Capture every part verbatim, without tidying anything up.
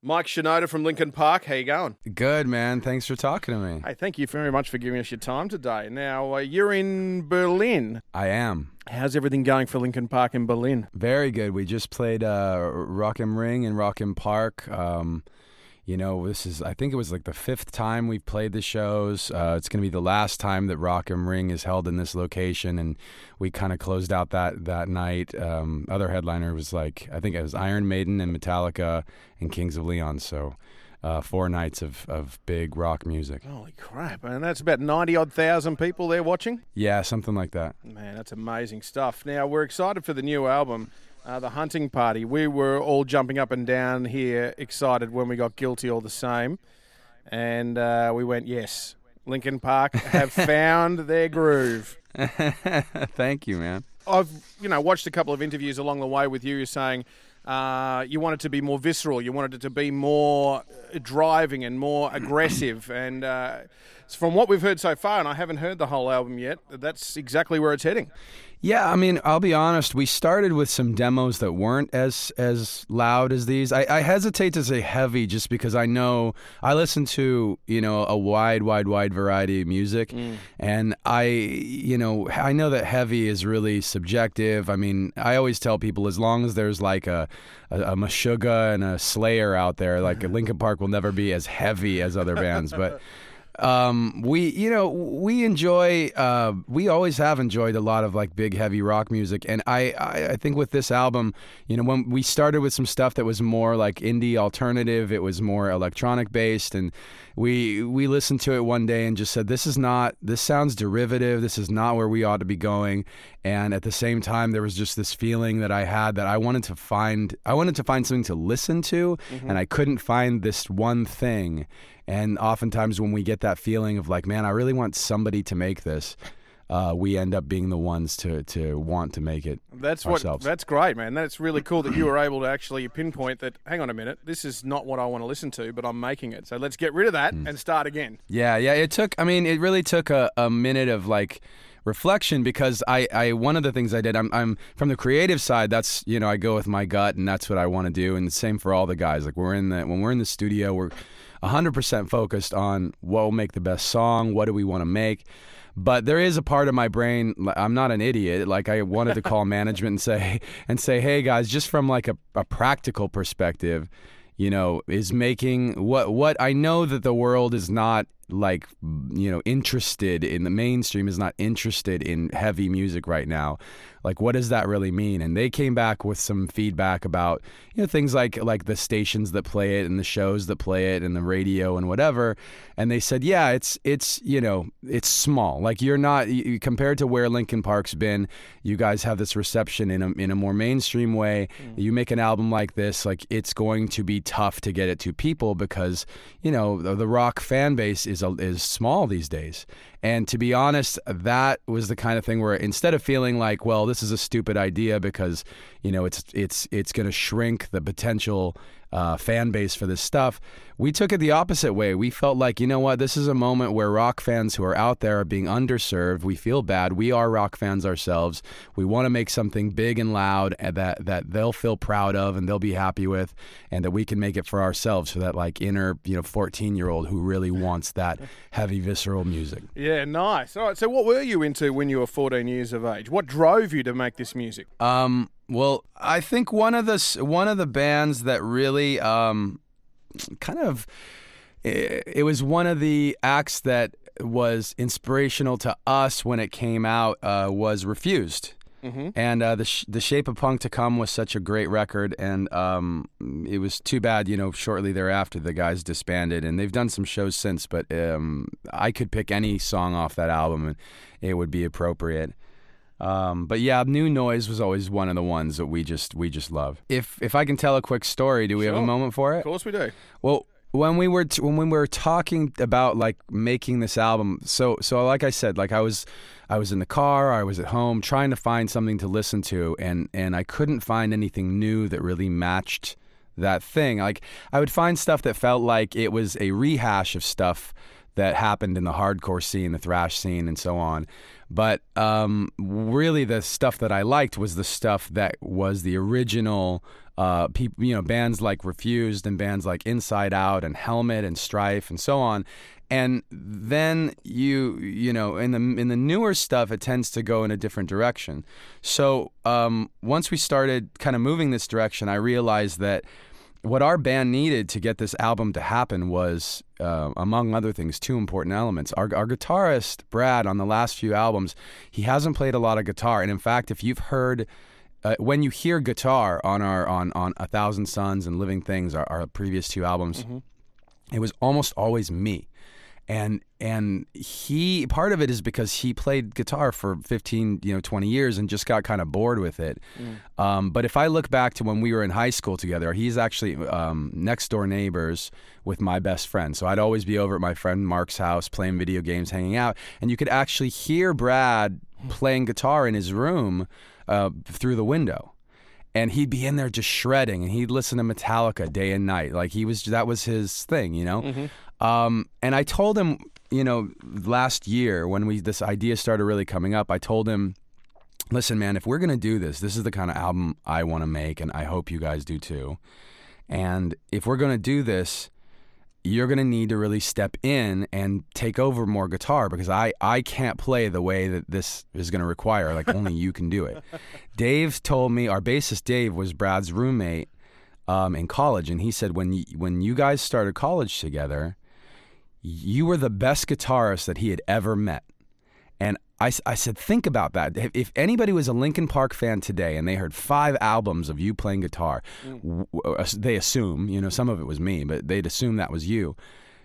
Mike Shinoda from Linkin Park. How you going? Good, man. Thanks for talking to me. Hey, thank you very much for giving us your time today. Now, uh, you're in Berlin. I am. How's everything going for Linkin Park in Berlin? Very good. We just played uh, Rock am Ring and Rock im Park. Um, you know, this is, I think it was like the fifth time we've played the shows. Uh, it's going to be the last time that Rock am Ring is held in this location, and we kind of closed out that, that night. Um, other headliner was like, I think it was Iron Maiden and Metallica and Kings of Leon, so uh, four nights of, of big rock music. Holy crap, and that's about ninety-odd thousand people there watching? Yeah, something like that. Man, that's amazing stuff. Now, we're excited for the new album. Uh, the Hunting Party. We were all jumping up and down here, excited when we got Guilty All the Same. And uh, we went, yes, Linkin Park have found their groove. Thank you, man. I've, you know, watched a couple of interviews along the way with you saying uh, you wanted to be more visceral, you wanted it to be more driving and more aggressive. And uh, from what we've heard so far, and I haven't heard the whole album yet, that's exactly where it's heading. Yeah, I mean, I'll be honest. We started with some demos that weren't as as loud as these. I, I hesitate to say heavy just because I know I listen to, you know, a wide, wide, wide variety of music. Mm. And I, you know, I know that heavy is really subjective. I mean, I always tell people as long as there's like a, a, a Meshuggah and a Slayer out there, like Linkin Park will never be as heavy as other bands. But Um, we, you know, we enjoy, uh, we always have enjoyed a lot of like big, heavy rock music. And I, I, I think with this album, you know, when we started with some stuff that was more like indie alternative, it was more electronic based. And we, we listened to it one day and just said, this is not, this sounds derivative. This is not where we ought to be going. And at the same time, there was just this feeling that I had that I wanted to find, I wanted to find something to listen to, mm-hmm. and I couldn't find this one thing. And oftentimes when we get that feeling of like, man, I really want somebody to make this, uh, we end up being the ones to, to want to make it that's ourselves. What, that's great, man. That's really cool that you were able to actually pinpoint that, hang on a minute, this is not what I want to listen to, but I'm making it. So let's get rid of that mm. and start again. Yeah, yeah. It took, I mean, it really took a, a minute of like reflection because I, I, one of the things I did, I'm, I'm from the creative side, that's, you know, I go with my gut and that's what I want to do. And the same for all the guys. Like we're in the, when we're in the studio, we're one hundred percent focused on what will make the best song, what do we want to make. But there is a part of my brain, I'm not an idiot, like I wanted to call management and say, and say, hey guys, just from like a, a practical perspective, you know, is making what, what I know that the world is not like, you know, interested in the mainstream is not interested in heavy music right now. Like, what does that really mean? And they came back with some feedback about, you know, things like like the stations that play it and the shows that play it and the radio and whatever. And they said, yeah, it's it's you know, it's small. Like you're not you, compared to where Linkin Park's been. You guys have this reception in a in a more mainstream way. Mm. You make an album like this, like it's going to be tough to get it to people because, you know, the, the rock fan base is a, is small these days. And to be honest, that was the kind of thing where instead of feeling like, well, this is a stupid idea because, you know, it's it's it's going to shrink the potential uh, fan base for this stuff, we took it the opposite way. We felt like, you know what, this is a moment where rock fans who are out there are being underserved. We feel bad. We are rock fans ourselves. We want to make something big and loud and that, that they'll feel proud of and they'll be happy with, and that we can make it for ourselves for that like inner, you know, fourteen-year-old who really wants that heavy, visceral music. Yeah, nice. All right, so what were you into when you were fourteen years of age? What drove you to make this music? Um, well, I think one of the one of the bands that really um, kind of it, it was one of the acts that was inspirational to us when it came out uh, was Refused. Mm-hmm. And uh, the Sh- the Shape of Punk to Come was such a great record, and um, it was too bad, you know, shortly thereafter the guys disbanded, and they've done some shows since, but um, I could pick any song off that album and it would be appropriate. Um, but yeah, New Noise was always one of the ones that we just we just love. If if I can tell a quick story, do we sure. have a moment for it? Of course we do. Well, when we were t- when we were talking about like making this album, so so like I said, like I was I was in the car, I was at home trying to find something to listen to, and and I couldn't find anything new that really matched that thing. Like I would find stuff that felt like it was a rehash of stuff that happened in the hardcore scene, the thrash scene, and so on. But um, really, the stuff that I liked was the stuff that was the original. Uh, people, you know, bands like Refused and bands like Inside Out and Helmet and Strife and so on. And then you, you know, in the in the newer stuff, it tends to go in a different direction. So um, once we started kind of moving this direction, I realized that what our band needed to get this album to happen was, uh, among other things, two important elements. Our, our guitarist, Brad, on the last few albums, he hasn't played a lot of guitar. And in fact, if you've heard... Uh, when you hear guitar on our on, on A Thousand Suns and Living Things, our, our previous two albums, mm-hmm. it was almost always me. And and he part of it is because he played guitar for fifteen, you know, twenty years and just got kind of bored with it. Mm. Um, but if I look back to when we were in high school together, he's actually um, next door neighbors with my best friend. So I'd always be over at my friend Mark's house playing video games, hanging out, and you could actually hear Brad playing guitar in his room uh, through the window. And he'd be in there just shredding, and he'd listen to Metallica day and night. Like he was, that was his thing, you know? Mm-hmm. Um, and I told him, you know, last year when we this idea started really coming up, I told him, listen, man, if we're going to do this, this is the kind of album I want to make, and I hope you guys do too. And if we're going to do this, you're going to need to really step in and take over more guitar, because I, I can't play the way that this is going to require. Like, only you can do it. Dave told me, our bassist Dave was Brad's roommate um, in college, and he said when you, when you guys started college together, you were the best guitarist that he had ever met. And I, I said, think about that. If, if anybody was a Linkin Park fan today and they heard five albums of you playing guitar, mm. w- they assume, you know, some of it was me, but they'd assume that was you.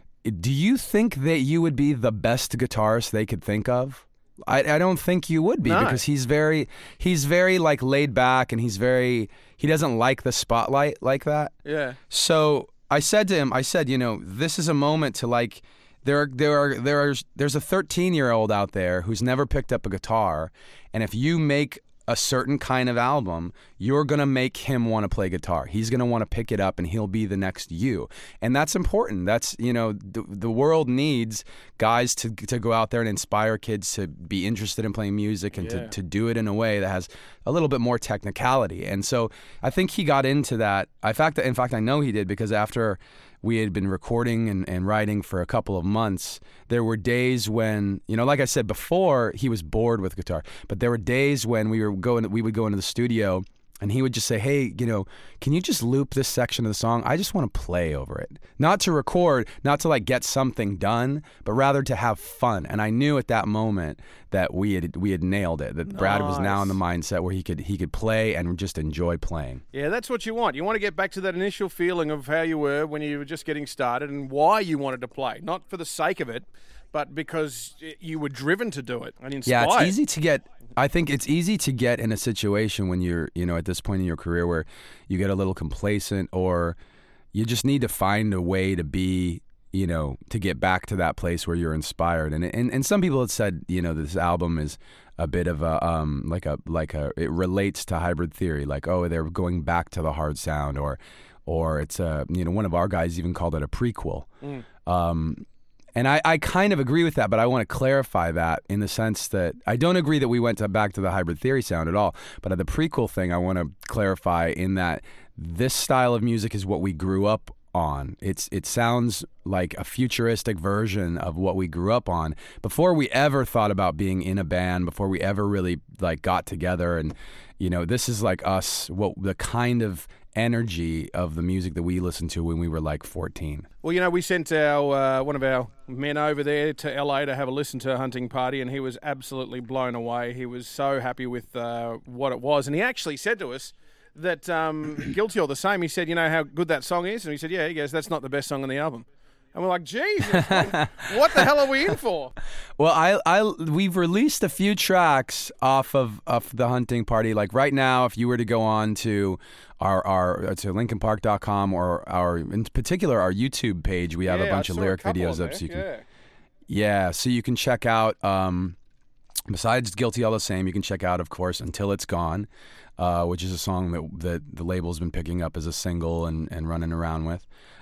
Do you think that you would be the best guitarist they could think of? I, I don't think you would be, no. because he's very, he's very like laid back, and he's very, he doesn't like the spotlight like that. Yeah. So I said to him, I said, you know, this is a moment to like, There are there are there are there's a thirteen-year-old out there who's never picked up a guitar, and if you make a certain kind of album, you're going to make him want to play guitar. He's going to want to pick it up, and he'll be the next you. And that's important. That's, you know, the, the world needs guys to to go out there and inspire kids to be interested in playing music, and yeah. to, to do it in a way that has a little bit more technicality. And so I think he got into that. In fact, in fact, I know he did, because after we had been recording and, and writing for a couple of months, there were days when, you know, like I said before, he was bored with guitar, but there were days when we were going, we would go into the studio, and he would just say, hey, you know, can you just loop this section of the song? I just want to play over it. Not to record, not to like get something done, but rather to have fun. And I knew at that moment that we had we had nailed it, that nice. Brad was now in the mindset where he could he could play and just enjoy playing. Yeah, that's what you want. You want to get back to that initial feeling of how you were when you were just getting started, and why you wanted to play. Not for the sake of it, but because you were driven to do it and inspired. Yeah, it's easy to get... I think it's easy to get in a situation when you're, you know, at this point in your career where you get a little complacent, or you just need to find a way to be, you know, to get back to that place where you're inspired. And and, and some people have said, you know, this album is a bit of a, um, like a, like a, it relates to Hybrid Theory, like, oh, they're going back to the hard sound, or, or it's a, you know, one of our guys even called it a prequel. Mm. Um, And I, I kind of agree with that, but I want to clarify that in the sense that I don't agree that we went to back to the Hybrid Theory sound at all. But the prequel thing, I want to clarify in that this style of music is what we grew up on. It's it sounds like a futuristic version of what we grew up on before we ever thought about being in a band, before we ever really like got together. And you know, this is like us, what the kind of energy of the music that we listened to when we were like fourteen. Well, you know, we sent our uh, one of our men over there to L A to have a listen to Hunting Party, and he was absolutely blown away. He was so happy with uh, what it was, and he actually said to us that um, Guilty or the Same, he said, you know how good that song is? And he said, yeah, he goes, that's not the best song on the album. And we're like, Jesus, what, what the hell are we in for? Well, I, I, we've released a few tracks off of, of the Hunting Party. Like right now, if you were to go on to our, our to Linkin Park dot com, or our, in particular, our YouTube page, we have yeah, a bunch I of lyric a videos up. So you can, yeah. yeah, so you can check out, um, besides Guilty All the Same, you can check out, of course, Until It's Gone, uh, which is a song that, that the label's been picking up as a single and, and running around with.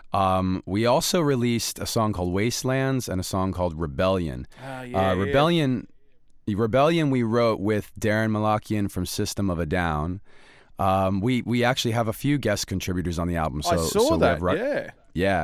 Um, we also released a song called Wastelands and a song called Rebellion. Uh, yeah, uh, Rebellion, yeah. Rebellion we wrote with Darren Malakian from System of a Down. Um, we we actually have a few guest contributors on the album. So, I saw so that, we have, yeah. Yeah,